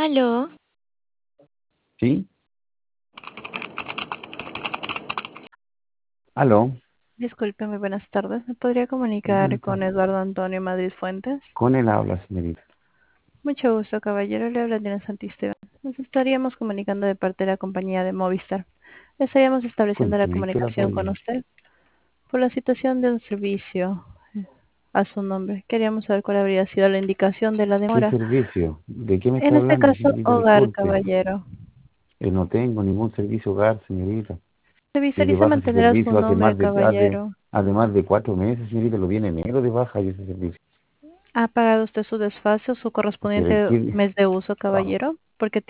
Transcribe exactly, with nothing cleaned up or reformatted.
Aló, ¿Sí? ¿Aló? disculpe, muy buenas tardes. ¿Me podría comunicar Buenas con tardes. Eduardo Antonio Madrid Fuentes? Con él habla, señorita. Mucho gusto, caballero. Le habla Diana Santisteban. Nos estaríamos comunicando de parte de la compañía de Movistar. Estaríamos estableciendo la Cuénteme, ¿en qué la puedo comunicación con ayudar? usted por la situación de un servicio eh, a su nombre. Queríamos saber cuál habría sido la indicación de la ¿Qué demora. servicio? ¿De qué me En está este hablando, caso, señorita? hogar, Disculpe. caballero. Eh, no tengo ningún servicio hogar, señorita. Se Y de visualiza baja ese mantener a su servicio hace nombre, más de, hace, caballero. hace más de cuatro meses, señorita. Lo viene enero de baja y ese servicio. ¿Ha pagado usted su desfase o su Pero correspondiente ¿qué? mes de uso, Ah, caballero? Porque